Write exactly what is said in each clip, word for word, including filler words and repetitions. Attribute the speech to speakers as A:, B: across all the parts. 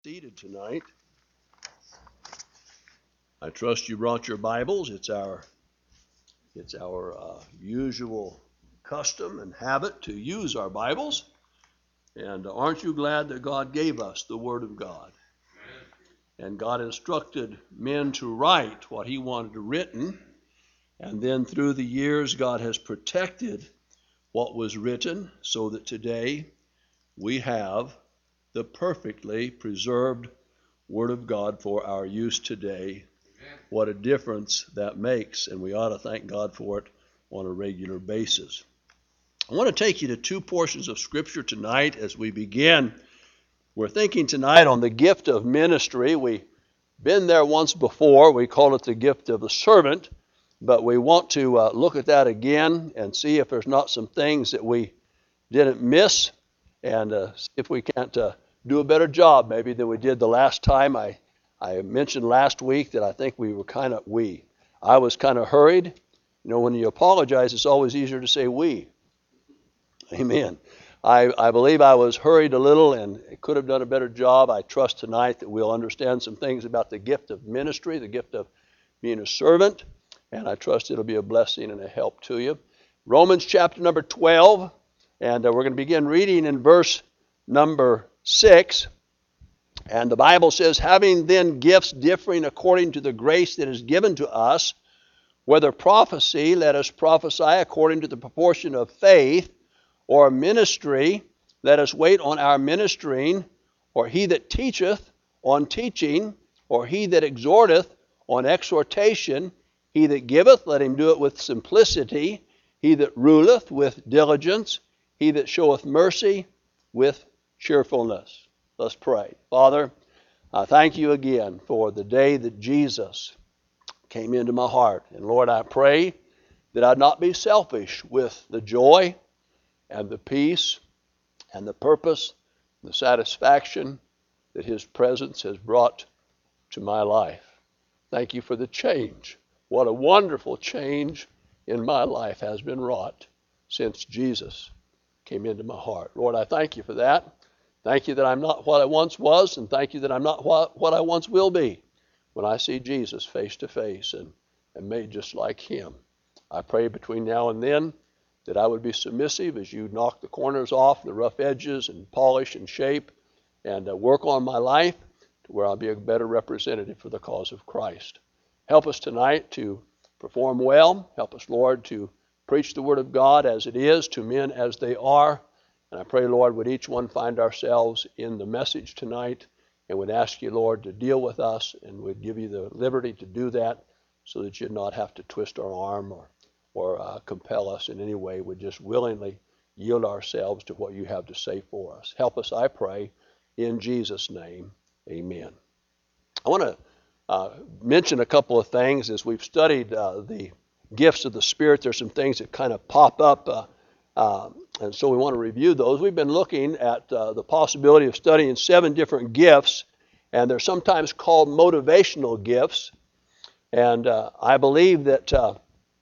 A: Seated tonight. I trust you brought your Bibles. It's our it's our uh, usual custom and habit to use our Bibles. And aren't you glad that God gave us the Word of God? And God instructed men to write what He wanted written. And then through the years, God has protected what was written so that today we have the perfectly preserved Word of God for our use today. Amen. What a difference that makes, and we ought to thank God for it on a regular basis. I want to take you to two portions of Scripture tonight as we begin. We're thinking tonight on the gift of ministry. We've been there once before. We call it the gift of the servant, but we want to uh, look at that again and see if there's not some things that we didn't miss, and uh, see if we can't uh, do a better job maybe than we did the last time. I, I mentioned last week that I think we were kind of, we. I was kind of hurried. You know, when you apologize, it's always easier to say we. Amen. I, I believe I was hurried a little and could have done a better job. I trust tonight that we'll understand some things about the gift of ministry, the gift of being a servant, and I trust it'll be a blessing and a help to you. Romans chapter number twelve. And uh, we're going to begin reading in verse number six. And the Bible says, having then gifts differing according to the grace that is given to us, whether prophecy, let us prophesy according to the proportion of faith, or ministry, let us wait on our ministering, or he that teacheth on teaching, or he that exhorteth on exhortation, he that giveth, let him do it with simplicity, he that ruleth with diligence, he that showeth mercy with cheerfulness. Let's pray. Father, I thank you again for the day that Jesus came into my heart. And Lord, I pray that I'd not be selfish with the joy and the peace and the purpose, the satisfaction that His presence has brought to my life. Thank you for the change. What a wonderful change in my life has been wrought since Jesus came into my heart. Lord, I thank you for that. Thank you that I'm not what I once was, and thank you that I'm not what, what I once will be when I see Jesus face to face and, and made just like Him. I pray between now and then that I would be submissive as you knock the corners off, the rough edges, and polish and shape, and uh, work on my life to where I'll be a better representative for the cause of Christ. Help us tonight to perform well. Help us, Lord, to preach the Word of God as it is to men as they are. And I pray, Lord, would each one find ourselves in the message tonight, and would ask you, Lord, to deal with us, and would give you the liberty to do that so that you'd not have to twist our arm or, or uh, compel us in any way. Would just willingly yield ourselves to what you have to say for us. Help us, I pray, in Jesus' name. Amen. I want to uh, mention a couple of things as we've studied uh, the gifts of the Spirit. There's some things that kind of pop up, uh, uh, and so we want to review those. We've been looking at uh, the possibility of studying seven different gifts, and they're sometimes called motivational gifts. And uh, I believe that uh,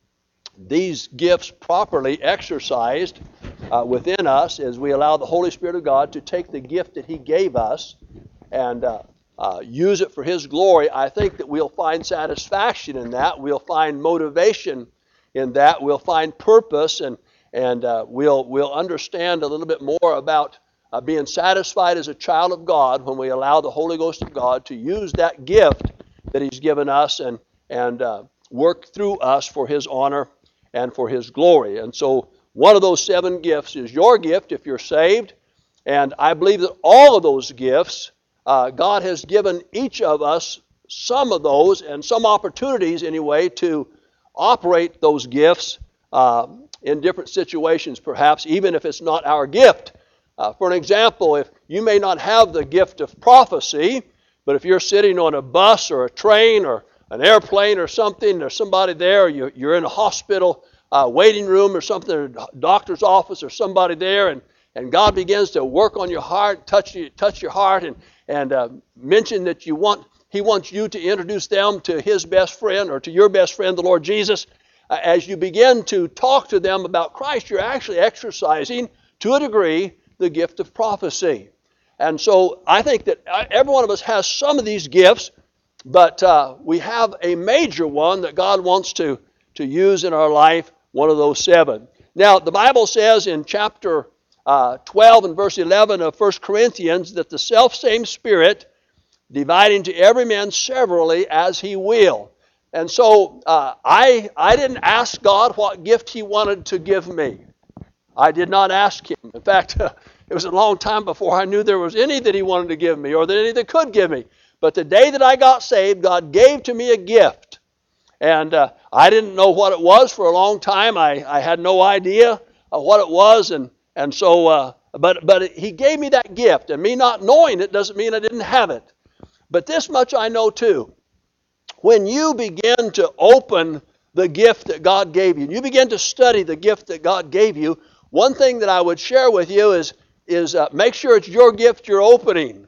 A: these gifts properly exercised uh, within us as we allow the Holy Spirit of God to take the gift that He gave us and uh, Uh, use it for His glory. I think that we'll find satisfaction in that. We'll find motivation in that. We'll find purpose, and and uh, we'll we'll understand a little bit more about uh, being satisfied as a child of God when we allow the Holy Ghost of God to use that gift that He's given us and and uh, work through us for His honor and for His glory. And so one of those seven gifts is your gift if you're saved, and I believe that all of those gifts, Uh, God has given each of us some of those and some opportunities anyway to operate those gifts uh, in different situations perhaps, even if it's not our gift. Uh, for an example, if you may not have the gift of prophecy, but if you're sitting on a bus or a train or an airplane or something, there's somebody there, you, you're in a hospital uh, waiting room or something, or a doctor's office or somebody there, and, and God begins to work on your heart, touch you, touch your heart, and and uh, mention that you want, He wants you to introduce them to His best friend or to your best friend, the Lord Jesus. Uh, as you begin to talk to them about Christ, you're actually exercising, to a degree, the gift of prophecy. And so I think that every one of us has some of these gifts, but uh, we have a major one that God wants to, to use in our life, one of those seven. Now, the Bible says in chapter uh, twelve and verse eleven of First Corinthians that the selfsame Spirit dividing to every man severally as he will. And so uh, I, I didn't ask God what gift he wanted to give me. I did not ask him. In fact, uh, it was a long time before I knew there was any that he wanted to give me or that any that could give me. But the day that I got saved, God gave to me a gift. And uh, I didn't know what it was for a long time. I, I had no idea uh, what it was. And, and so, uh, but, but he gave me that gift. And me not knowing it doesn't mean I didn't have it. But this much I know too. When you begin to open the gift that God gave you, and you begin to study the gift that God gave you, one thing that I would share with you is, is uh, make sure it's your gift you're opening.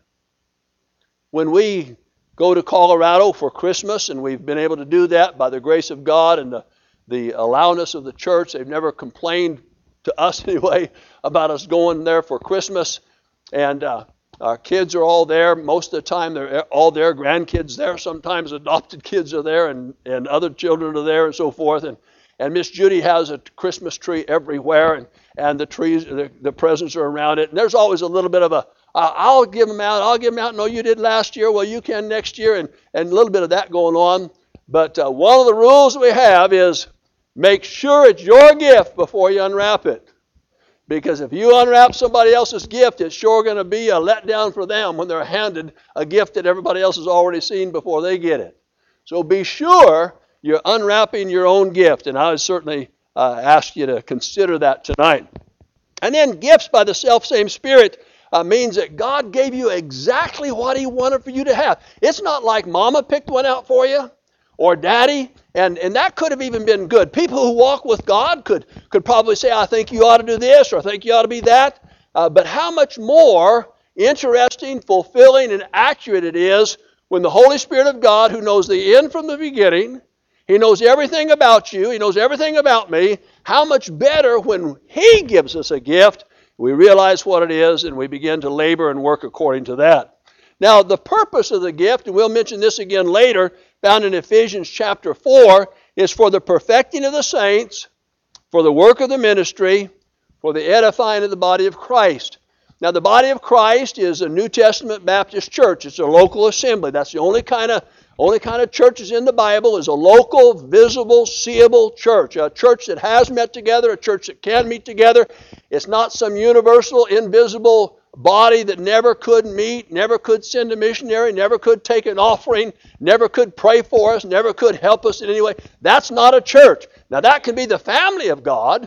A: When we go to Colorado for Christmas, and we've been able to do that by the grace of God and the, the allowness of the church, they've never complained to us anyway about us going there for Christmas. And uh, our kids are all there. Most of the time they're all there. Grandkids there. Sometimes adopted kids are there, and, and other children are there and so forth. And and Miss Judy has a Christmas tree everywhere, and, and the trees, the, the presents are around it. And there's always a little bit of a, uh, I'll give them out, I'll give them out. No, you did last year. Well, you can next year, and, and a little bit of that going on. But uh, one of the rules that we have is make sure it's your gift before you unwrap it. Because if you unwrap somebody else's gift, it's sure going to be a letdown for them when they're handed a gift that everybody else has already seen before they get it. So be sure you're unwrapping your own gift. And I would certainly uh, ask you to consider that tonight. And then gifts by the selfsame Spirit uh, means that God gave you exactly what he wanted for you to have. It's not like Mama picked one out for you or Daddy. And, and that could have even been good. People who walk with God could, could probably say, I think you ought to do this, or I think you ought to be that. Uh, but how much more interesting, fulfilling, and accurate it is when the Holy Spirit of God, who knows the end from the beginning, he knows everything about you, he knows everything about me, how much better when he gives us a gift, we realize what it is, and we begin to labor and work according to that. Now, the purpose of the gift, and we'll mention this again later, found in Ephesians chapter four, is for the perfecting of the saints, for the work of the ministry, for the edifying of the body of Christ. Now, the body of Christ is a New Testament Baptist church. It's a local assembly. That's the only kind of only kind of churches in the Bible is a local, visible, seeable church. A church that has met together, a church that can meet together. It's not some universal, invisible body that never could meet, never could send a missionary, never could take an offering, never could pray for us, never could help us in any way. That's not a church. Now that can be the family of God,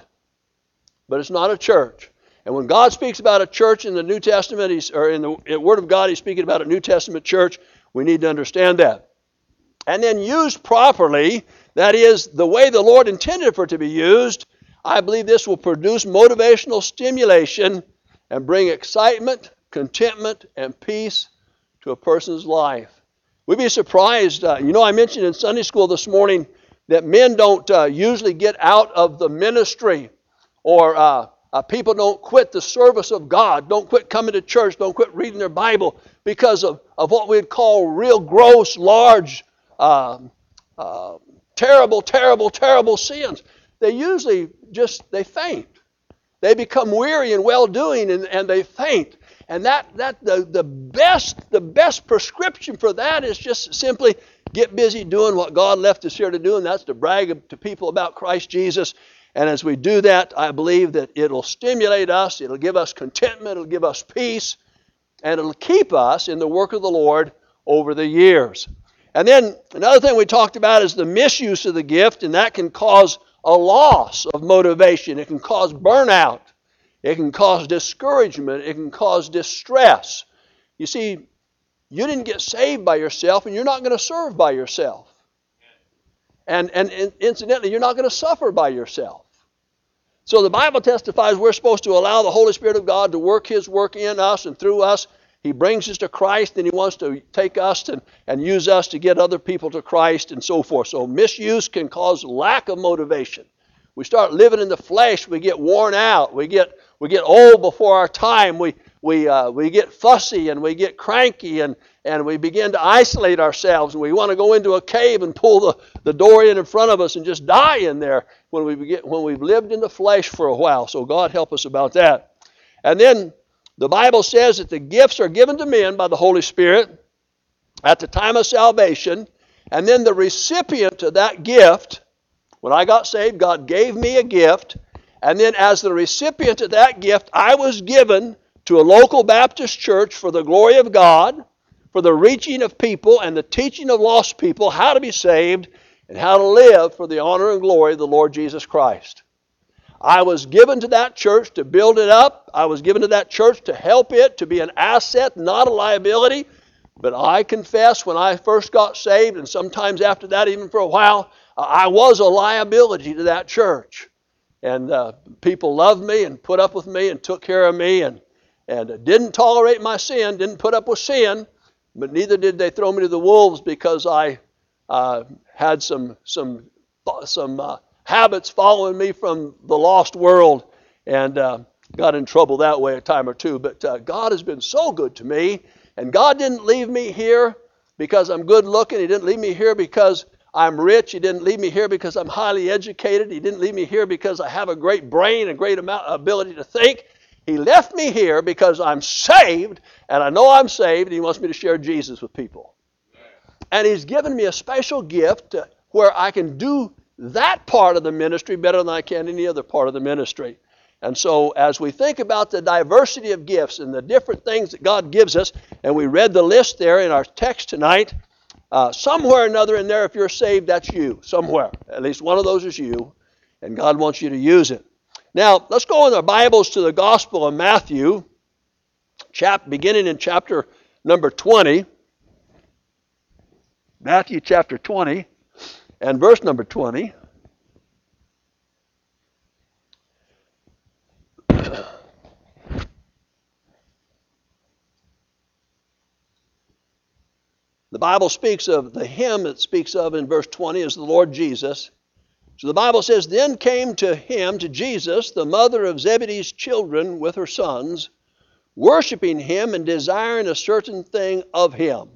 A: but it's not a church. And when God speaks about a church in the New Testament, he's, or in the Word of God, he's speaking about a New Testament church. We need to understand that. And then used properly, that is, the way the Lord intended for it to be used, I believe this will produce motivational stimulation and bring excitement, contentment, and peace to a person's life. We'd be surprised. Uh, you know, I mentioned in Sunday school this morning that men don't uh, usually get out of the ministry, or uh, uh, people don't quit the service of God, don't quit coming to church, don't quit reading their Bible because of, of what we'd call real gross, large, uh, uh, terrible, terrible, terrible sins. They usually just, they faint. They become weary in well-doing, and, and they faint. And that that the, the best the best prescription for that is just simply get busy doing what God left us here to do, and that's to brag to people about Christ Jesus. And as we do that, I believe that it'll stimulate us, it'll give us contentment, it'll give us peace, and it'll keep us in the work of the Lord over the years. And then another thing we talked about is the misuse of the gift, and that can cause a loss of motivation. It can cause burnout. It can cause discouragement. It can cause distress. You see, you didn't get saved by yourself, and you're not going to serve by yourself. And, and, and incidentally, you're not going to suffer by yourself. So the Bible testifies we're supposed to allow the Holy Spirit of God to work His work in us and through us. He brings us to Christ, and He wants to take us and, and use us to get other people to Christ and so forth. So misuse can cause lack of motivation. We start living in the flesh, we get worn out, we get we get old before our time, we, we, uh, we get fussy and we get cranky and, and we begin to isolate ourselves and we want to go into a cave and pull the, the door in in front of us and just die in there when, we begin, when we've lived in the flesh for a while. So God help us about that. And then the Bible says that the gifts are given to men by the Holy Spirit at the time of salvation, and then the recipient of that gift, when I got saved, God gave me a gift, and then as the recipient of that gift, I was given to a local Baptist church for the glory of God, for the reaching of people and the teaching of lost people how to be saved and how to live for the honor and glory of the Lord Jesus Christ. I was given to that church to build it up. I was given to that church to help it, to be an asset, not a liability. But I confess when I first got saved, and sometimes after that, even for a while, I was a liability to that church. And uh, people loved me and put up with me and took care of me and, and didn't tolerate my sin, didn't put up with sin, but neither did they throw me to the wolves because I uh, had some, some, some uh, habits following me from the lost world and uh, got in trouble that way a time or two. But uh, God has been so good to me. And God didn't leave me here because I'm good looking. He didn't leave me here because I'm rich. He didn't leave me here because I'm highly educated. He didn't leave me here because I have a great brain, a great amount ability to think. He left me here because I'm saved, and I know I'm saved, and He wants me to share Jesus with people. And He's given me a special gift where I can do that part of the ministry better than I can any other part of the ministry. And so as we think about the diversity of gifts and the different things that God gives us, and we read the list there in our text tonight, uh, somewhere or another in there, if you're saved, that's you. Somewhere. At least one of those is you, and God wants you to use it. Now, let's go in our Bibles to the Gospel of Matthew, chap, beginning in chapter number twenty. Matthew chapter twenty, and verse number twenty. The Bible speaks of the hymn it speaks of in verse twenty is the Lord Jesus. So the Bible says, Then came to him, to Jesus, the mother of Zebedee's children with her sons, worshiping him and desiring a certain thing of him.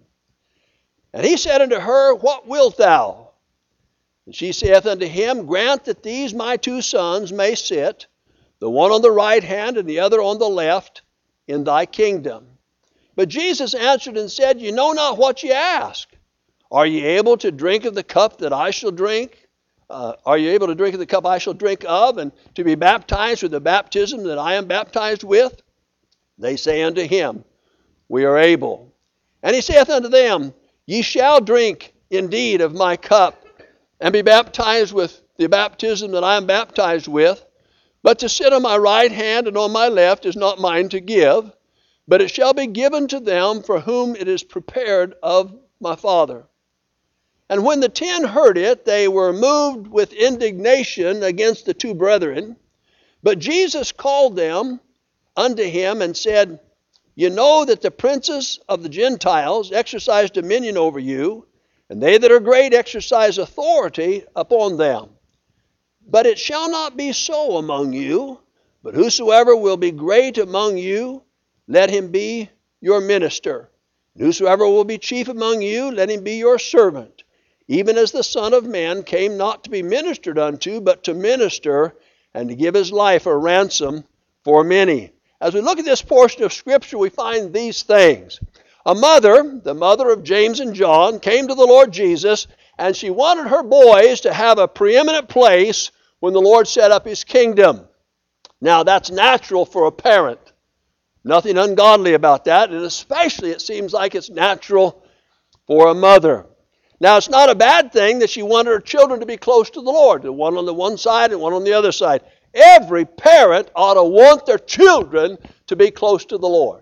A: And he said unto her, What wilt thou? And she saith unto him, Grant that these my two sons may sit, the one on the right hand and the other on the left, in thy kingdom. But Jesus answered and said, You know not what ye ask. Are ye able to drink of the cup that I shall drink? Uh, are you able to drink of the cup I shall drink of, and to be baptized with the baptism that I am baptized with? They say unto him, We are able. And he saith unto them, Ye shall drink indeed of my cup, and be baptized with the baptism that I am baptized with. But to sit on my right hand and on my left is not mine to give, but it shall be given to them for whom it is prepared of my Father. And when the ten heard it, they were moved with indignation against the two brethren. But Jesus called them unto him and said, You know that the princes of the Gentiles exercise dominion over you, and they that are great exercise authority upon them. But it shall not be so among you, but whosoever will be great among you, let him be your minister. And whosoever will be chief among you, let him be your servant. Even as the Son of Man came not to be ministered unto, but to minister, and to give his life a ransom for many. As we look at this portion of Scripture, we find these things. A mother, the mother of James and John, came to the Lord Jesus, and she wanted her boys to have a preeminent place when the Lord set up his kingdom. Now, that's natural for a parent. Nothing ungodly about that, and especially it seems like it's natural for a mother. Now, it's not a bad thing that she wanted her children to be close to the Lord, the one on the one side and one on the other side. Every parent ought to want their children to be close to the Lord.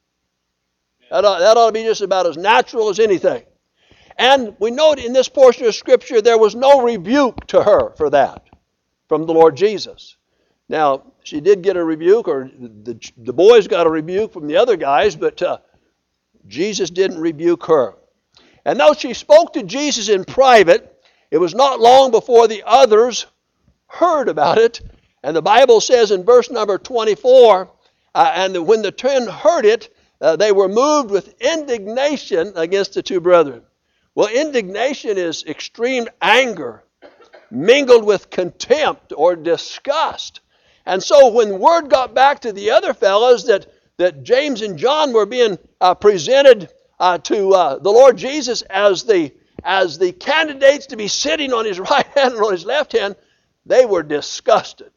A: That ought, that ought to be just about as natural as anything. And we note in this portion of Scripture there was no rebuke to her for that from the Lord Jesus. Now, she did get a rebuke, or the, the boys got a rebuke from the other guys, but uh, Jesus didn't rebuke her. And though she spoke to Jesus in private, it was not long before the others heard about it. And the Bible says in verse number twenty-four, Uh, and when the ten heard it, uh, they were moved with indignation against the two brethren. Well, indignation is extreme anger mingled with contempt or disgust. And so when word got back to the other fellows that, that James and John were being uh, presented uh, to uh, the Lord Jesus as the, as the candidates to be sitting on his right hand and on his left hand, they were disgusted.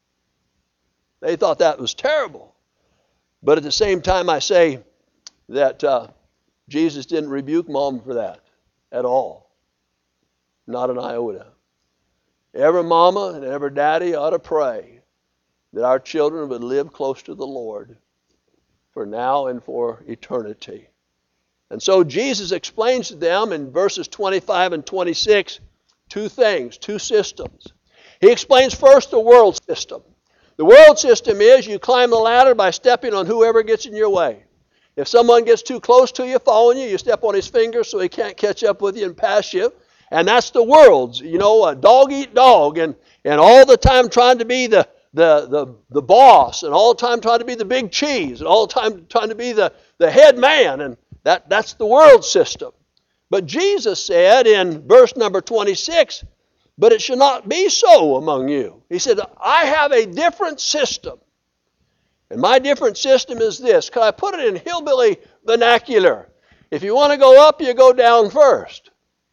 A: They thought that was terrible. But at the same time, I say that uh, Jesus didn't rebuke mom for that at all. Not an iota. Every mama and every daddy ought to pray that our children would live close to the Lord for now and for eternity. And so Jesus explains to them in verses twenty-five and twenty-six two things, two systems. He explains first the world system. The world system is you climb the ladder by stepping on whoever gets in your way. If someone gets too close to you, following you, you step on his finger so he can't catch up with you and pass you. And that's the world's, you know, a dog eat dog, and, and all the time trying to be the, the, the, the boss, and all the time trying to be the big cheese, and all the time trying to be the, the head man, and that, that's the world system. But Jesus said in verse number twenty-six, but it shall not be so among you. He said, I have a different system. And my different system is this. Can I put it in hillbilly vernacular? If you want to go up, you go down first.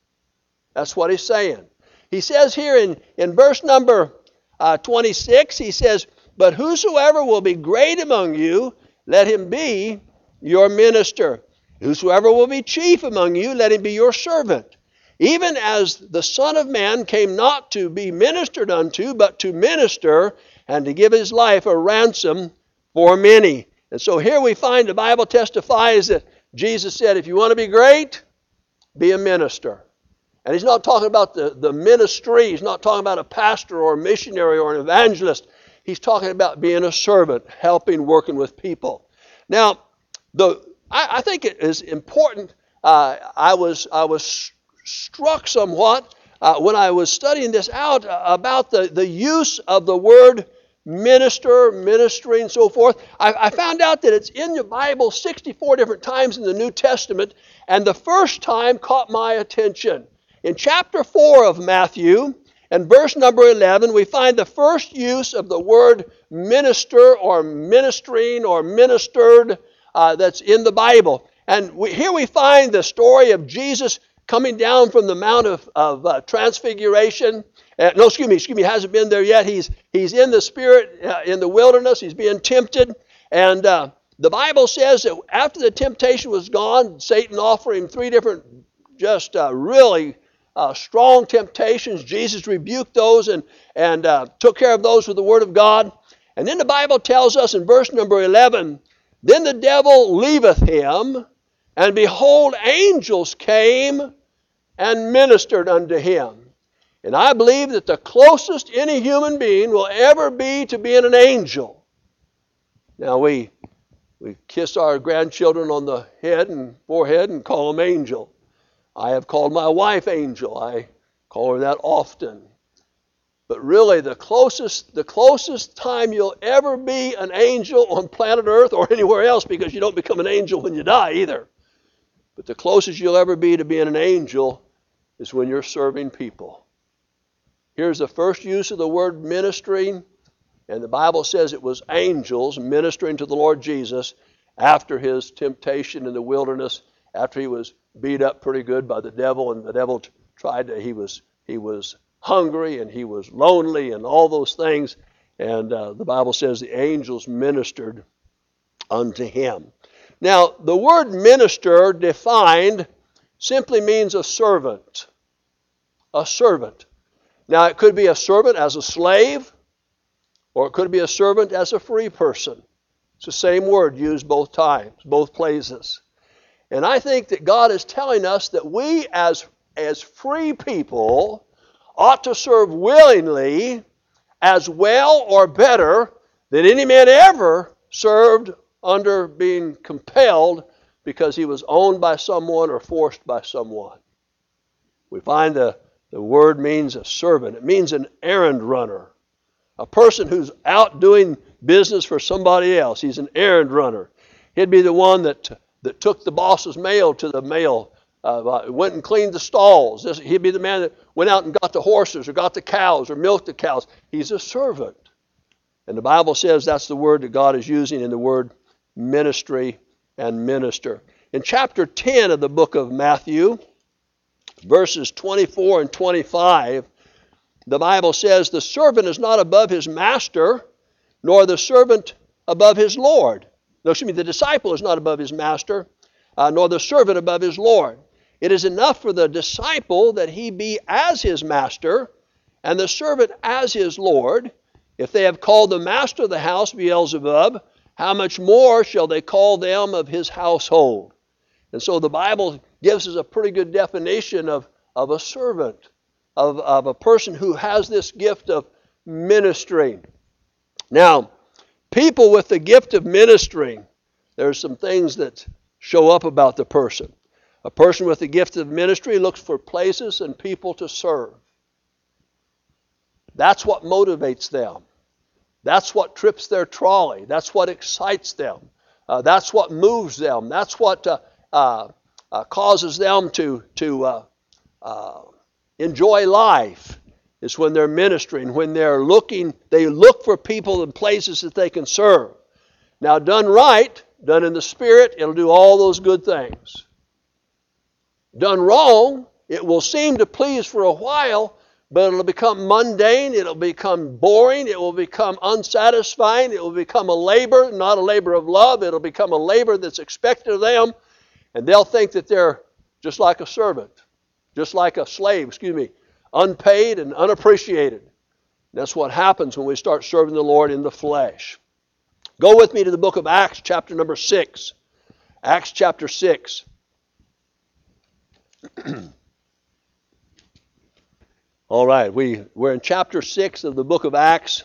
A: That's what he's saying. He says here in, in verse number uh, twenty-six, he says, but whosoever will be great among you, let him be your minister. Whosoever will be chief among you, let him be your servant. Even as the Son of Man came not to be ministered unto, but to minister and to give his life a ransom for many. And so here we find the Bible testifies that Jesus said, if you want to be great, be a minister. And he's not talking about the, the ministry. He's not talking about a pastor or a missionary or an evangelist. He's talking about being a servant, helping, working with people. Now, the I, I think it is important. Uh, I was I was struck somewhat uh, when I was studying this out uh, about the, the use of the word minister, ministry, and so forth. I, I found out that it's in the Bible sixty-four different times in the New Testament, and the first time caught my attention. In chapter four of Matthew, and verse number eleven, we find the first use of the word minister or ministering or ministered uh, that's in the Bible. And we, here we find the story of Jesus coming down from the Mount of, of uh, Transfiguration. Uh, no, excuse me, excuse me, he hasn't been there yet. He's, he's in the Spirit uh, in the wilderness. He's being tempted. And uh, the Bible says that after the temptation was gone, Satan offered him three different just uh, really Uh, strong temptations. Jesus rebuked those and, and uh, took care of those with the Word of God. And then the Bible tells us in verse number eleven, then the devil leaveth him, and behold, angels came and ministered unto him. And I believe that the closest any human being will ever be to being an angel. Now we, we kiss our grandchildren on the head and forehead and call them angel. I have called my wife Angel. I call her that often. But really, the closest, the closest time you'll ever be an angel on planet Earth or anywhere else, because you don't become an angel when you die either. But the closest you'll ever be to being an angel is when you're serving people. Here's the first use of the word ministering, and the Bible says it was angels ministering to the Lord Jesus after his temptation in the wilderness, after he was beat up pretty good by the devil, and the devil tried to, he was he was hungry and he was lonely and all those things. And uh, the Bible says the angels ministered unto him. Now, the word minister defined simply means a servant. A servant. Now, it could be a servant as a slave, or it could be a servant as a free person. It's the same word used both times, both places. And I think that God is telling us that we as, as free people ought to serve willingly as well or better than any man ever served under being compelled because he was owned by someone or forced by someone. We find the, the word means a servant. It means an errand runner, a person who's out doing business for somebody else. He's an errand runner. He'd be the one that, that took the boss's mail to the mail, uh, went and cleaned the stalls. This, he'd be the man that went out and got the horses or got the cows or milked the cows. He's a servant. And the Bible says that's the word that God is using in the word ministry and minister. In chapter ten of the book of Matthew, verses twenty-four and twenty-five, the Bible says, the servant is not above his master, nor the servant above his Lord. No, excuse me, the disciple is not above his master, uh, nor the servant above his Lord. It is enough for the disciple that he be as his master, and the servant as his Lord. If they have called the master of the house Beelzebub, how much more shall they call them of his household? And so the Bible gives us a pretty good definition of, of a servant, of, of a person who has this gift of ministering. Now, people with the gift of ministering, there's some things that show up about the person. A person with the gift of ministry looks for places and people to serve. That's what motivates them. That's what trips their trolley. That's what excites them. Uh, that's what moves them. That's what uh, uh, uh, causes them to, to uh, uh, enjoy life. Is when they're ministering, when they're looking, they look for people and places that they can serve. Now, done right, done in the Spirit, it'll do all those good things. Done wrong, it will seem to please for a while, but it'll become mundane, it'll become boring, it will become unsatisfying, it will become a labor, not a labor of love, it'll become a labor that's expected of them, and they'll think that they're just like a servant, just like a slave, excuse me, unpaid and unappreciated. That's what happens when we start serving the Lord in the flesh. Go with me to the book of Acts, chapter number six. Acts chapter six. All right, we, we're in chapter six of the book of Acts.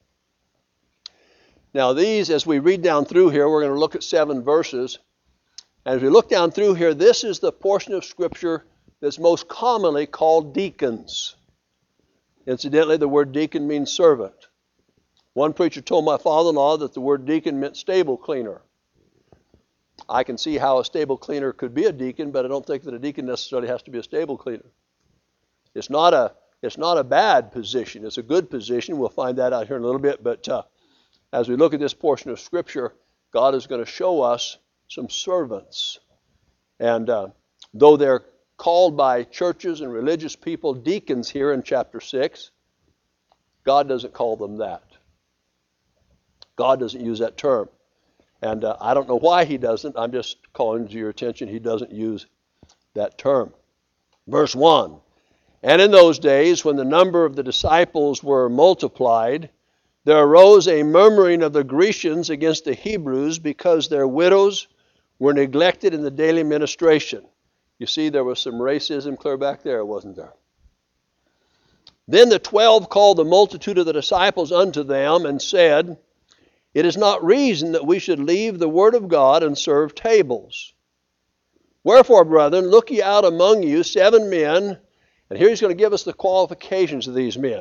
A: Now these, as we read down through here, we're going to look at seven verses. And as we look down through here, this is the portion of Scripture that's most commonly called deacons. Incidentally, the word deacon means servant. One preacher told my father-in-law that the word deacon meant stable cleaner. I can see how a stable cleaner could be a deacon, but I don't think that a deacon necessarily has to be a stable cleaner. It's not a It's not a bad position. It's a good position. We'll find that out here in a little bit. But uh, as we look at this portion of Scripture, God is going to show us some servants. And uh, though they're called by churches and religious people deacons here in chapter six, God doesn't call them that. God doesn't use that term. And uh, I don't know why he doesn't. I'm just calling to your attention. He doesn't use that term. Verse one. And in those days, when the number of the disciples were multiplied, there arose a murmuring of the Grecians against the Hebrews because their widows were neglected in the daily ministration. You see, there was some racism clear back there, wasn't there? Then the twelve called the multitude of the disciples unto them and said, It is not reason that we should leave the word of God and serve tables. Wherefore, brethren, look ye out among you seven men. And here he's going to give us the qualifications of these men.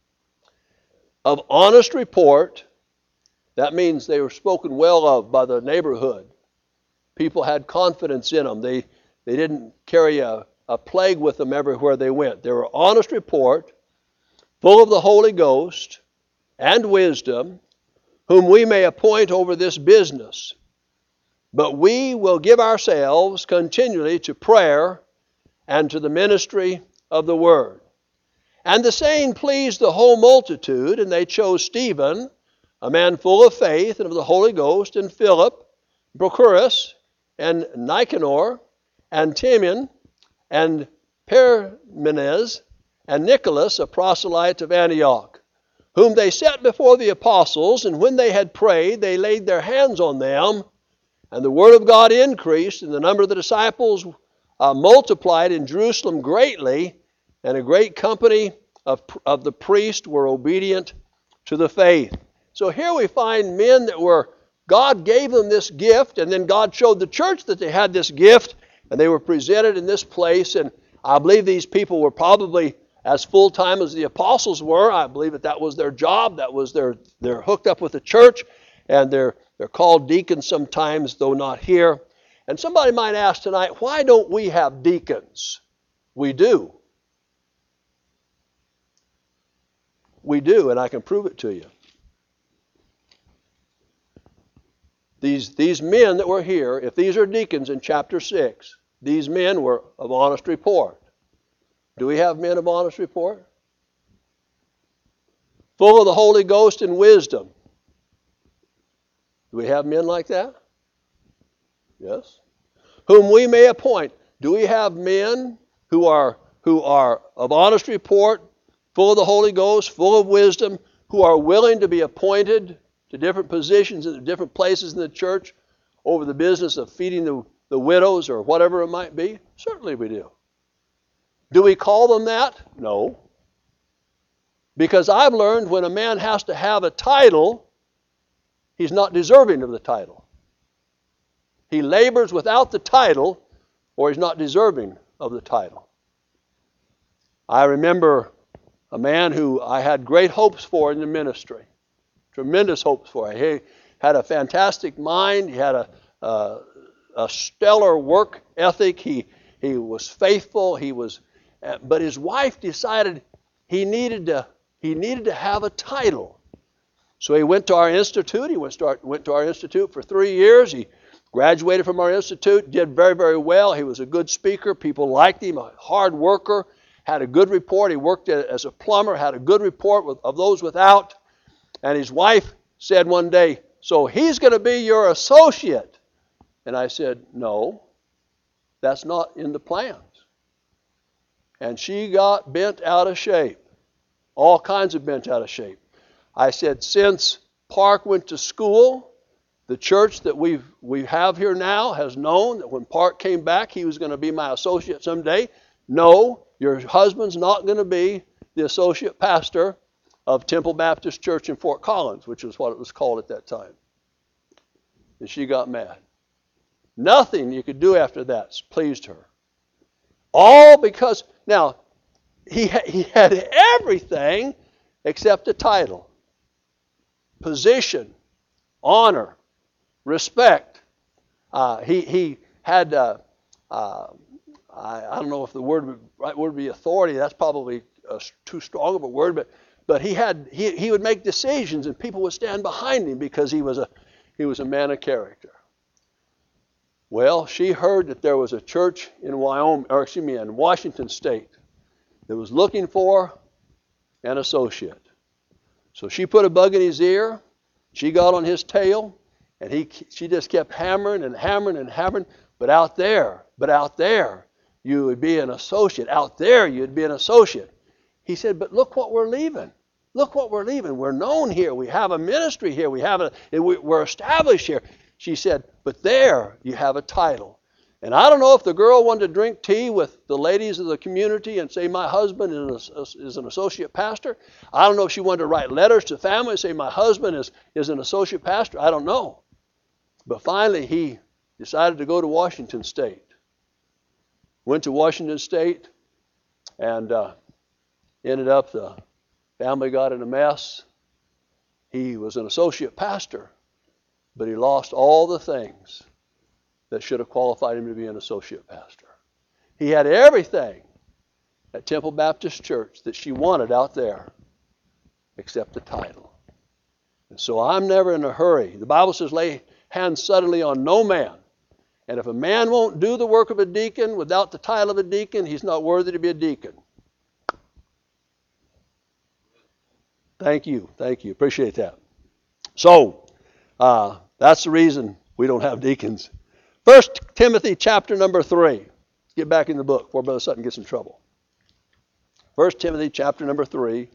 A: Of honest report, that means they were spoken well of by the neighborhood. People had confidence in them. They, they didn't carry a, a plague with them everywhere they went. They were honest report, full of the Holy Ghost and wisdom, whom we may appoint over this business. But we will give ourselves continually to prayer and to the ministry of the word. And the saying pleased the whole multitude, and they chose Stephen, a man full of faith and of the Holy Ghost, and Philip, Prochorus, and Nicanor, and Timon, and Parmenas, and Nicholas, a proselyte of Antioch, whom they set before the apostles, and when they had prayed, they laid their hands on them, and the word of God increased, and the number of the disciples uh, multiplied in Jerusalem greatly, and a great company of, of the priests were obedient to the faith. So here we find men that were, God gave them this gift, and then God showed the church that they had this gift, and they were presented in this place, and I believe these people were probably as full-time as the apostles were. I believe that that was their job. That was their, they're hooked up with the church, and they're, they're called deacons sometimes, though not here. And somebody might ask tonight, why don't we have deacons? We do. We do, and I can prove it to you. These, these men that were here, if these are deacons in chapter six, these men were of honest report. Do we have men of honest report? Full of the Holy Ghost and wisdom. Do we have men like that? Yes. Whom we may appoint. Do we have men who are, who are of honest report, full of the Holy Ghost, full of wisdom, who are willing to be appointed to different positions in different places in the church over the business of feeding the, the widows or whatever it might be? Certainly we do. Do we call them that? No. Because I've learned when a man has to have a title, he's not deserving of the title. He labors without the title, or he's not deserving of the title. I remember a man who I had great hopes for in the ministry. Tremendous hopes for. He had a fantastic mind. He had a, a, a stellar work ethic. He, he was faithful. He was, but his wife decided he needed to, he needed to have a title. So he went to our institute. He went, start, went to our institute for three years. He graduated from our institute, did very, very well. He was a good speaker. People liked him, a hard worker, had a good report. He worked as a plumber, had a good report with, of those without. And his wife said one day, so he's going to be your associate. And I said, no, that's not in the plans. And she got bent out of shape, all kinds of bent out of shape. I said, since Park went to school, the church that we we have here now has known that when Park came back, he was going to be my associate someday. No, your husband's not going to be the associate pastor of Temple Baptist Church in Fort Collins, which is what it was called at that time. And she got mad. Nothing you could do after that pleased her. All because, now, he, he had everything except a title, position, honor, respect. Uh, he, he had, uh, uh, I, I don't know if the word right word would be authority. That's probably a, too strong of a word, but But he had he, he would make decisions, and people would stand behind him because he was a he was a man of character. Well, she heard that there was a church in Wyoming, or excuse me, in Washington State that was looking for an associate. So she put a bug in his ear. She got on his tail, and he she just kept hammering and hammering and hammering. But out there, but out there, you would be an associate. Out there, you'd be an associate. He said, but look what we're leaving. Look what we're leaving. We're known here. We have a ministry here. We have a, we're established here. She said, but there you have a title. And I don't know if the girl wanted to drink tea with the ladies of the community and say, my husband is an associate pastor. I don't know if she wanted to write letters to family and say, my husband is, is an associate pastor. I don't know. But finally, he decided to go to Washington State. Went to Washington State and uh, ended up, the family got in a mess. He was an associate pastor, but he lost all the things that should have qualified him to be an associate pastor. He had everything at Temple Baptist Church that she wanted out there, except the title. And so I'm never in a hurry. The Bible says, lay hands suddenly on no man. And if a man won't do the work of a deacon without the title of a deacon, he's not worthy to be a deacon. Thank you. Thank you. Appreciate that. So, uh, that's the reason we don't have deacons. First Timothy chapter number three. Let's get back in the book before Brother Sutton gets in trouble. First Timothy chapter number three.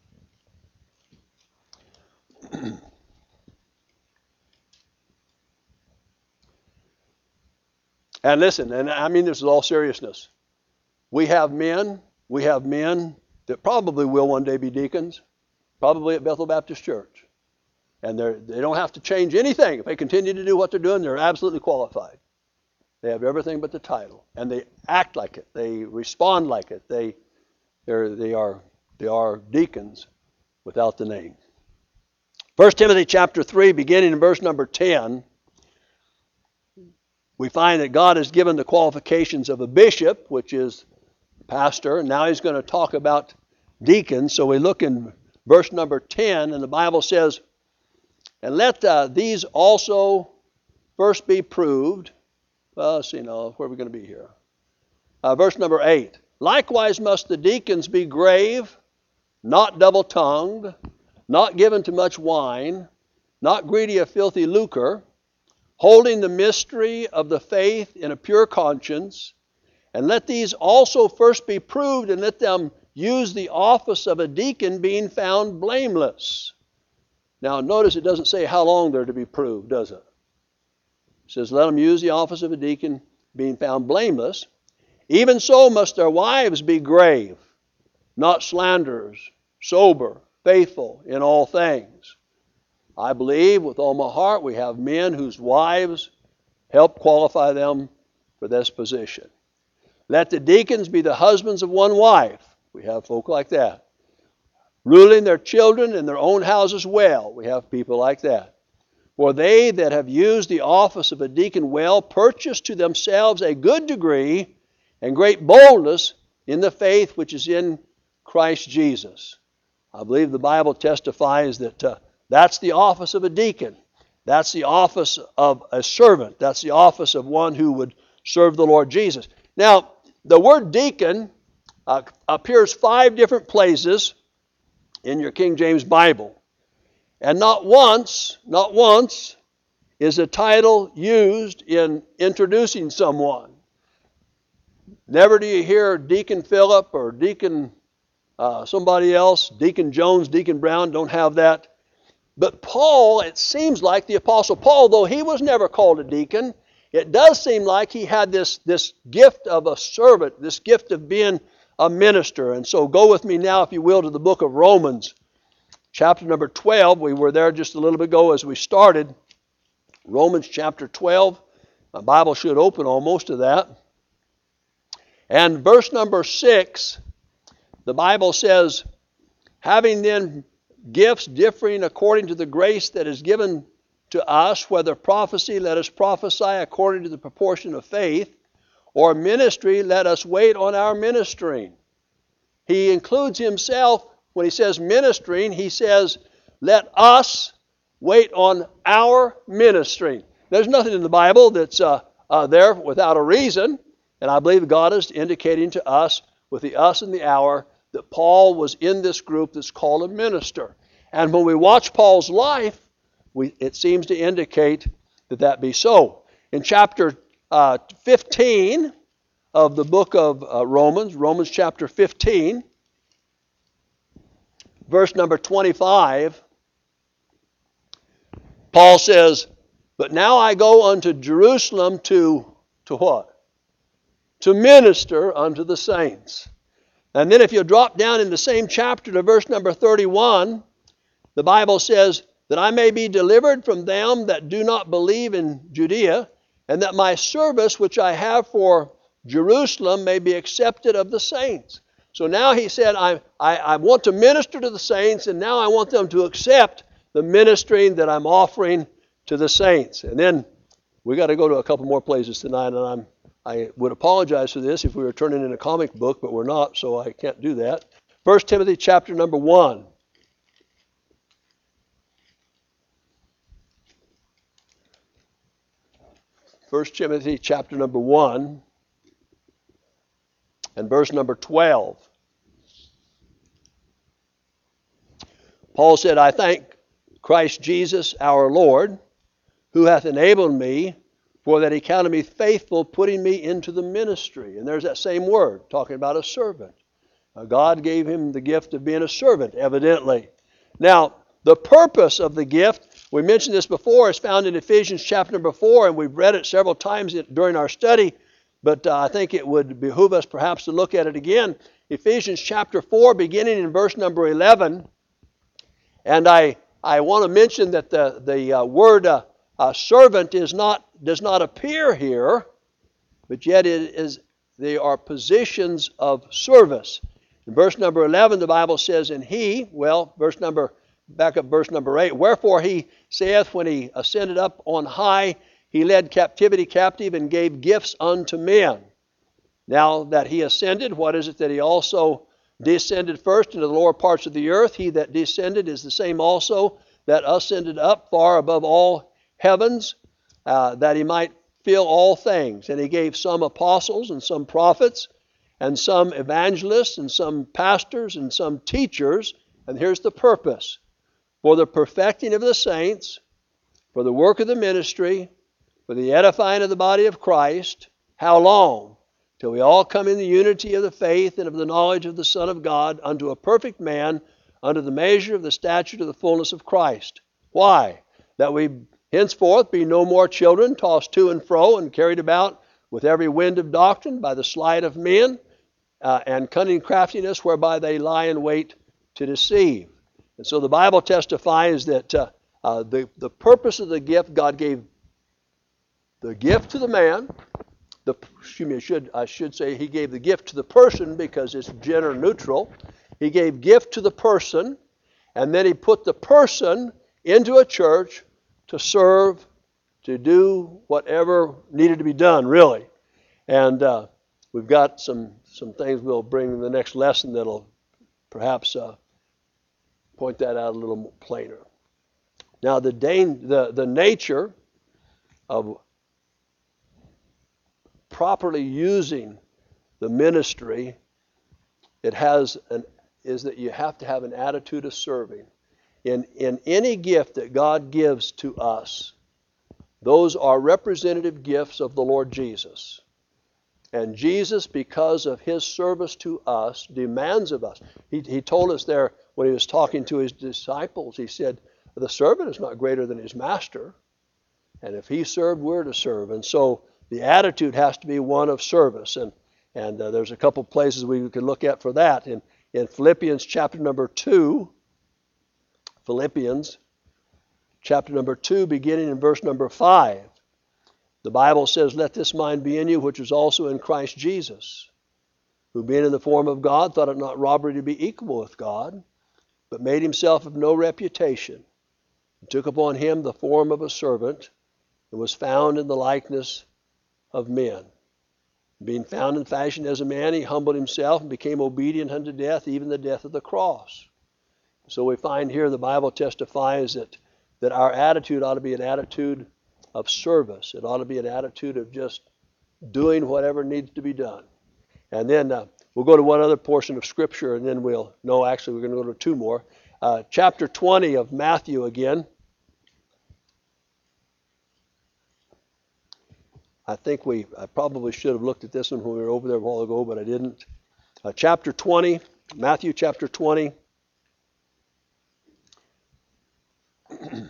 A: And listen, and I mean this is all seriousness. We have men, we have men that probably will one day be deacons, probably at Bethel Baptist Church. And they they don't have to change anything. If they continue to do what they're doing, they're absolutely qualified. They have everything but the title. And they act like it. They respond like it. They
B: They're, they are they are deacons without the name. First Timothy chapter three, beginning in verse number ten, we find that God has given the qualifications of a bishop, which is pastor, and now he's going to talk about deacons. So we look in verse number ten, and the Bible says, and let uh, these also first be proved. Well, let's see now, where are we going to be here? Uh, verse number eight. Likewise must the deacons be grave, not double-tongued, not given to much wine, not greedy of filthy lucre, holding the mystery of the faith in a pure conscience. And let these also first be proved, and let them use the office of a deacon, being found blameless. Now notice it doesn't say how long they're to be proved, does it? It says, let them use the office of a deacon, being found blameless. Even so must their wives be grave, not slanderers, sober, faithful in all things. I believe with all my heart we have men whose wives help qualify them for this position. Let the deacons be the husbands of one wife. We have folk like that. Ruling their children in their own houses well. We have people like that. For they that have used the office of a deacon well purchase to themselves a good degree and great boldness in the faith which is in Christ Jesus. I believe the Bible testifies that uh, that's the office of a deacon. That's the office of a servant. That's the office of one who would serve the Lord Jesus. Now, the word deacon uh, appears five different places in your King James Bible. And not once, not once, is a title used in introducing someone. Never do you hear Deacon Philip or Deacon uh, somebody else, Deacon Jones, Deacon Brown, don't have that. But Paul, it seems like the Apostle Paul, though he was never called a deacon, it does seem like he had this, this gift of a servant, this gift of being a minister. And so go with me now, if you will, to the book of Romans, chapter number twelve. We were there just a little bit ago as we started. Romans chapter twelve. My Bible should open almost to that. And verse number six, the Bible says, having then gifts differing according to the grace that is given to us, whether prophecy, let us prophesy according to the proportion of faith, or ministry, let us wait on our ministering. He includes himself, when he says ministering, he says, let us wait on our ministering. There's nothing in the Bible that's uh, uh, there without a reason, and I believe God is indicating to us, with the us and the our, that Paul was in this group that's called a minister. And when we watch Paul's life, we, it seems to indicate that that be so. In chapter uh, fifteen of the book of uh, Romans, Romans chapter fifteen, verse number twenty-five, Paul says, but now I go unto Jerusalem to, to what? To minister unto the saints. And then if you drop down in the same chapter to verse number thirty-one, the Bible says, that I may be delivered from them that do not believe in Judea, and that my service which I have for Jerusalem may be accepted of the saints. So now he said, I, I, I want to minister to the saints, and now I want them to accept the ministering that I'm offering to the saints. And then we got to go to a couple more places tonight, and I'm I would apologize for this if we were turning in a comic book, but we're not, so I can't do that. First Timothy chapter number one. First Timothy chapter number one and verse number twelve. Paul said, I thank Christ Jesus our Lord, who hath enabled me, for that he counted me faithful, putting me into the ministry. And there's that same word, talking about a servant. Now, God gave him the gift of being a servant, evidently. Now, the purpose of the gift, we mentioned this before, is found in Ephesians chapter number four, and we've read it several times during our study, but uh, I think it would behoove us perhaps to look at it again. Ephesians chapter four, beginning in verse number eleven. And I, I want to mention that the, the uh, word uh, uh, servant is not does not appear here, but yet it is they are positions of service. In verse number eleven, the Bible says, and he, well, verse number, back up verse number eight, wherefore he saith, when he ascended up on high, he led captivity captive and gave gifts unto men. Now that he ascended, what is it that he also descended first into the lower parts of the earth? He that descended is the same also that ascended up far above all heavens, uh, that he might fill all things. And he gave some apostles and some prophets and some evangelists and some pastors and some teachers. And here's the purpose: for the perfecting of the saints, for the work of the ministry, for the edifying of the body of Christ. How long? Till we all come in the unity of the faith and of the knowledge of the Son of God, unto a perfect man, unto the measure of the stature of the fullness of Christ. Why? That we henceforth be no more children, tossed to and fro and carried about with every wind of doctrine by the sleight of men uh, and cunning craftiness, whereby they lie in wait to deceive. And so the Bible testifies that uh, uh, the, the purpose of the gift, God gave the gift to the man. The, excuse me, I should, I should say he gave the gift to the person because it's gender neutral. He gave gift to the person, and then he put the person into a church to serve, to do whatever needed to be done, really. And uh, we've got some, some things we'll bring in the next lesson that'll perhaps uh, point that out a little more plainer. Now, the, dan- the, the nature of properly using the ministry, it has an, is that you have to have an attitude of serving. In, in any gift that God gives to us, those are representative gifts of the Lord Jesus. And Jesus, because of his service to us, demands of us. He, he told us there when he was talking to his disciples, he said, the servant is not greater than his master. And if he served, we're to serve. And so the attitude has to be one of service. And, and uh, there's a couple places we could look at for that. In, in Philippians chapter number two, Philippians chapter number two, beginning in verse number five, the Bible says, let this mind be in you, which was also in Christ Jesus, who being in the form of God, thought it not robbery to be equal with God, but made himself of no reputation, and took upon him the form of a servant, and was found in the likeness of men. Being found in fashion as a man, he humbled himself and became obedient unto death, even the death of the cross. So we find here the Bible testifies that, that our attitude ought to be an attitude of service. It ought to be an attitude of just doing whatever needs to be done. And then uh, we'll go to one other portion of Scripture, and then we'll, no, actually we're going to go to two more. Uh, chapter twenty of Matthew again. I think we, I probably should have looked at this one when we were over there a while ago, but I didn't. Uh, chapter twenty, Matthew chapter twenty. And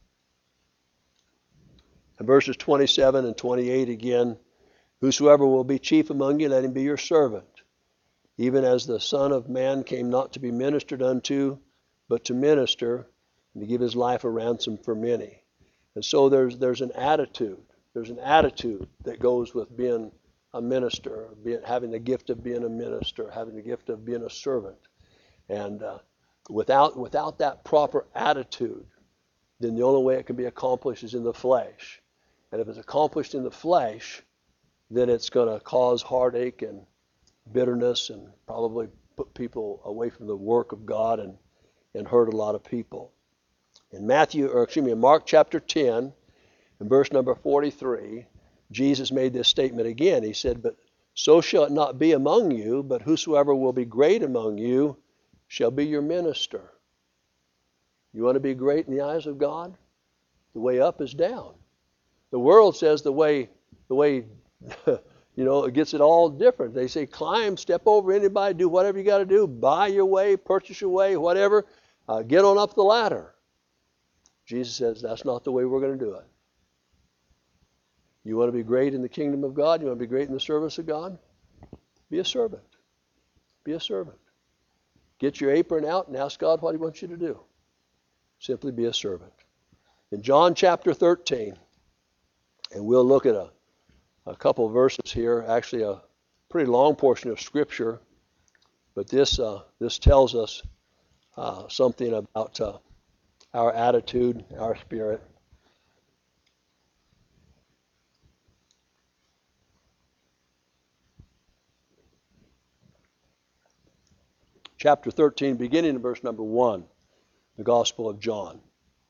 B: verses twenty-seven and twenty-eight again. Whosoever will be chief among you, let him be your servant. Even as the Son of Man came not to be ministered unto, but to minister, and to give his life a ransom for many. And so there's there's an attitude. There's an attitude that goes with being a minister, being, having the gift of being a minister, having the gift of being a servant. And uh, without without that proper attitude, then the only way it can be accomplished is in the flesh. And if it's accomplished in the flesh, then it's going to cause heartache and bitterness and probably put people away from the work of God and, and hurt a lot of people. In Matthew, or excuse me, in Mark chapter ten, in verse number forty-three, Jesus made this statement again. He said, but so shall it not be among you, but whosoever will be great among you shall be your minister. You want to be great in the eyes of God? The way up is down. The world says the way, the way, you know, it gets it all different. They say climb, step over anybody, do whatever you got to do, buy your way, purchase your way, whatever, uh, get on up the ladder. Jesus says that's not the way we're going to do it. You want to be great in the kingdom of God? You want to be great in the service of God? Be a servant. Be a servant. Get your apron out and ask God what he wants you to do. Simply be a servant. In John chapter thirteen, and we'll look at a, a couple of verses here, actually a pretty long portion of Scripture. But this uh, this tells us uh, something about uh, our attitude, our spirit. Chapter thirteen, beginning in verse number one, the Gospel of John.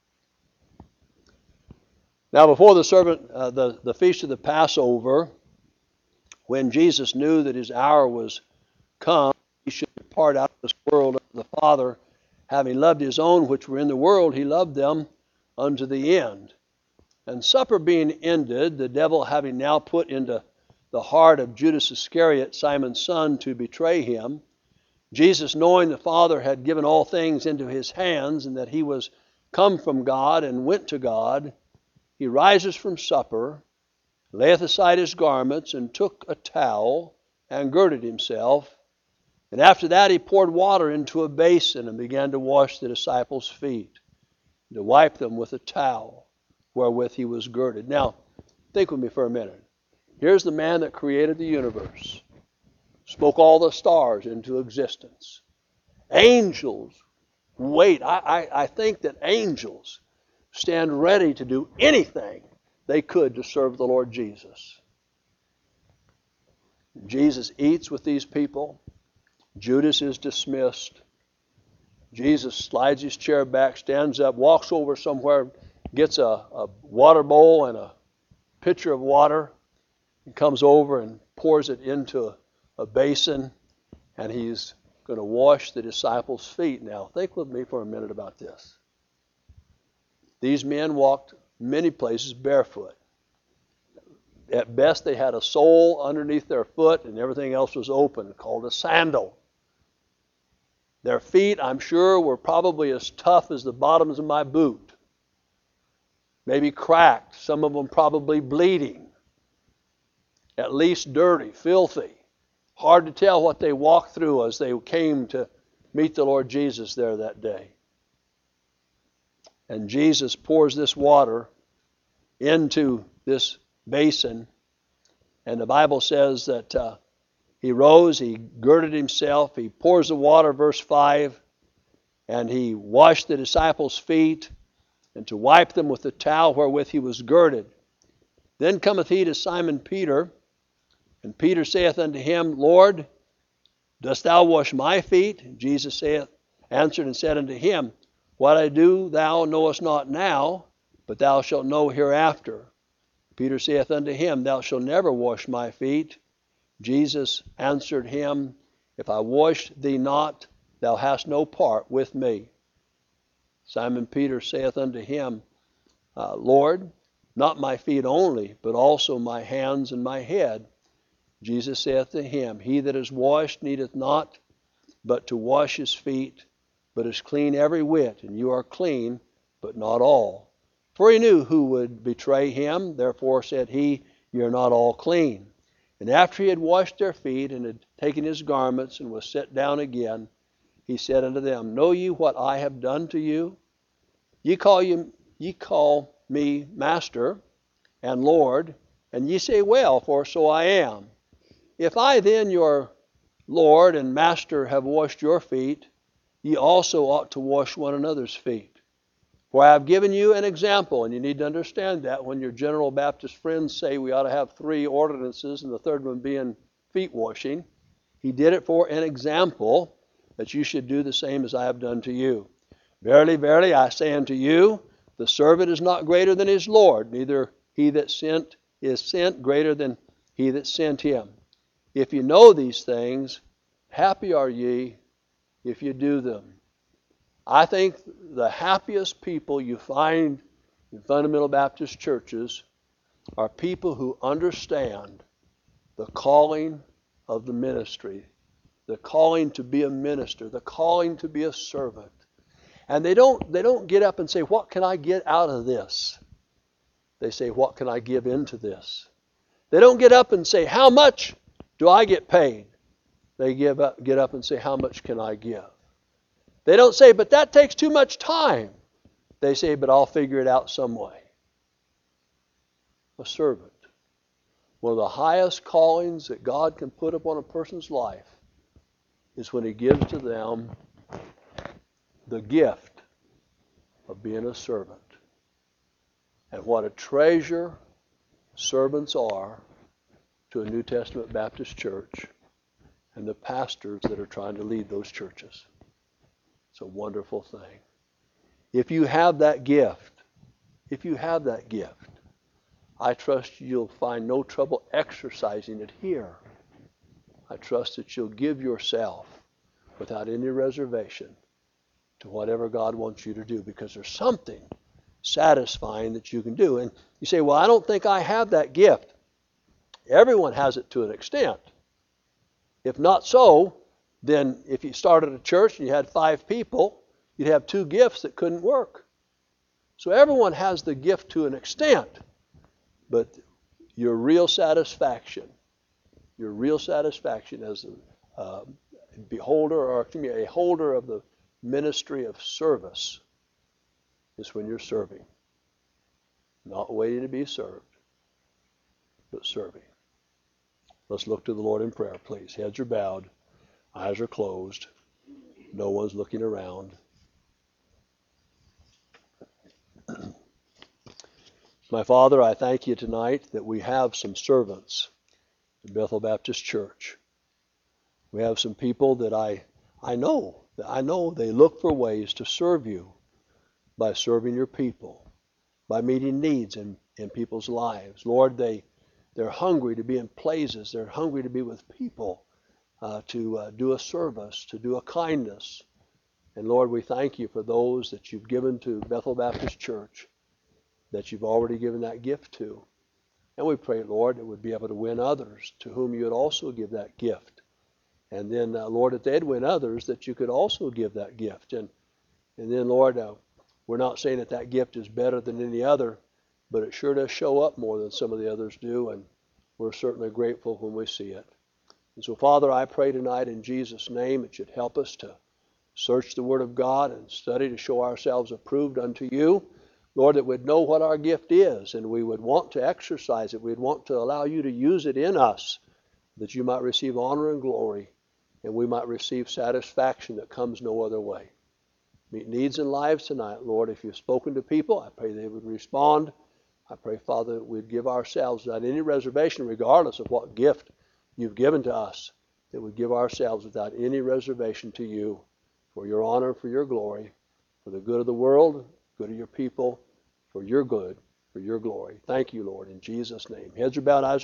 B: Now before the servant, uh, the, the feast of the Passover, when Jesus knew that his hour was come, he should depart out of this world unto the Father, having loved his own which were in the world, he loved them unto the end. And supper being ended, the devil having now put into the heart of Judas Iscariot, Simon's son, to betray him, Jesus, knowing the Father had given all things into his hands, and that he was come from God and went to God, he rises from supper, layeth aside his garments, and took a towel, and girded himself. And after that he poured water into a basin, and began to wash the disciples' feet, and to wipe them with a towel wherewith he was girded. Now, think with me for a minute. Here's the man that created the universe, spoke all the stars into existence. Angels wait. I, I, I think that angels stand ready to do anything they could to serve the Lord Jesus. Jesus eats with these people. Judas is dismissed. Jesus slides his chair back, stands up, walks over somewhere, gets a, a water bowl and a pitcher of water, and comes over and pours it into a, a basin, and he's going to wash the disciples' feet. Now, think with me for a minute about this. These men walked many places barefoot. At best, they had a sole underneath their foot, and everything else was open, called a sandal. Their feet, I'm sure, were probably as tough as the bottoms of my boot. Maybe cracked, some of them probably bleeding. At least dirty, filthy. Hard to tell what they walked through as they came to meet the Lord Jesus there that day. And Jesus pours this water into this basin, and the Bible says that uh, he rose, he girded himself, he pours the water, verse five, and he washed the disciples' feet, and to wipe them with the towel wherewith he was girded. Then cometh he to Simon Peter, and Peter saith unto him, Lord, dost thou wash my feet? And Jesus saith, answered and said unto him, What I do thou knowest not now, but thou shalt know hereafter. Peter saith unto him, Thou shalt never wash my feet. Jesus answered him, If I wash thee not, thou hast no part with me. Simon Peter saith unto him, uh, Lord, not my feet only, but also my hands and my head. Jesus saith to him, He that is washed needeth not, but to wash his feet, but is clean every whit, and you are clean, but not all. For he knew who would betray him, therefore said he, Ye are not all clean. And after he had washed their feet, and had taken his garments, and was set down again, he said unto them, Know ye what I have done to you? Ye call, you, ye call me Master and Lord, and ye say, Well, for so I am. If I then, your Lord and Master, have washed your feet, ye also ought to wash one another's feet. For I have given you an example, and you need to understand that when your General Baptist friends say we ought to have three ordinances, and the third one being feet washing, he did it for an example, that you should do the same as I have done to you. Verily, verily, I say unto you, the servant is not greater than his Lord, neither he that sent is sent greater than he that sent him. If you know these things, happy are ye if you do them. I think the happiest people you find in fundamental Baptist churches are people who understand the calling of the ministry, the calling to be a minister, the calling to be a servant. And they don't, they don't get up and say, What can I get out of this? They say, What can I give into this? They don't get up and say, How much do I get paid? They give up, get up and say, How much can I give? They don't say, But that takes too much time. They say, But I'll figure it out some way. A servant. One of the highest callings that God can put upon a person's life is when he gives to them the gift of being a servant. And what a treasure servants are to a New Testament Baptist church and the pastors that are trying to lead those churches. It's a wonderful thing. If you have that gift, if you have that gift, I trust you'll find no trouble exercising it here. I trust that you'll give yourself without any reservation to whatever God wants you to do, because there's something satisfying that you can do. And you say, well, I don't think I have that gift. Everyone has it to an extent. If not so, then if you started a church and you had five people, you'd have two gifts that couldn't work. So everyone has the gift to an extent, but your real satisfaction, your real satisfaction as a uh, beholder or excuse me, a holder of the ministry of service is when you're serving. Not waiting to be served, but serving. Let's look to the Lord in prayer, please. Heads are bowed, eyes are closed, no one's looking around. My Father, I thank you tonight that we have some servants in Bethel Baptist Church. We have some people that I, I know, that I know they look for ways to serve you by serving your people, by meeting needs in, in people's lives. Lord, they, they're hungry to be in places. They're hungry to be with people, uh, to uh, do a service, to do a kindness. And Lord, we thank you for those that you've given to Bethel Baptist Church, that you've already given that gift to. And we pray, Lord, that we'd be able to win others to whom you would also give that gift. And then, uh, Lord, if they'd win others, that you could also give that gift. And and then, Lord, uh, we're not saying that that gift is better than any other, but it sure does show up more than some of the others do, and we're certainly grateful when we see it. And so, Father, I pray tonight in Jesus' name that you'd help us to search the Word of God and study to show ourselves approved unto you. Lord, that we'd know what our gift is, and we would want to exercise it. We'd want to allow you to use it in us, that you might receive honor and glory, and we might receive satisfaction that comes no other way. Meet needs in lives tonight, Lord. If you've spoken to people, I pray they would respond. I pray, Father, that we'd give ourselves without any reservation, regardless of what gift you've given to us, that we'd give ourselves without any reservation to you for your honor, for your glory, for the good of the world, good of your people, for your good, for your glory. Thank you, Lord, in Jesus' name. Heads are bowed, eyes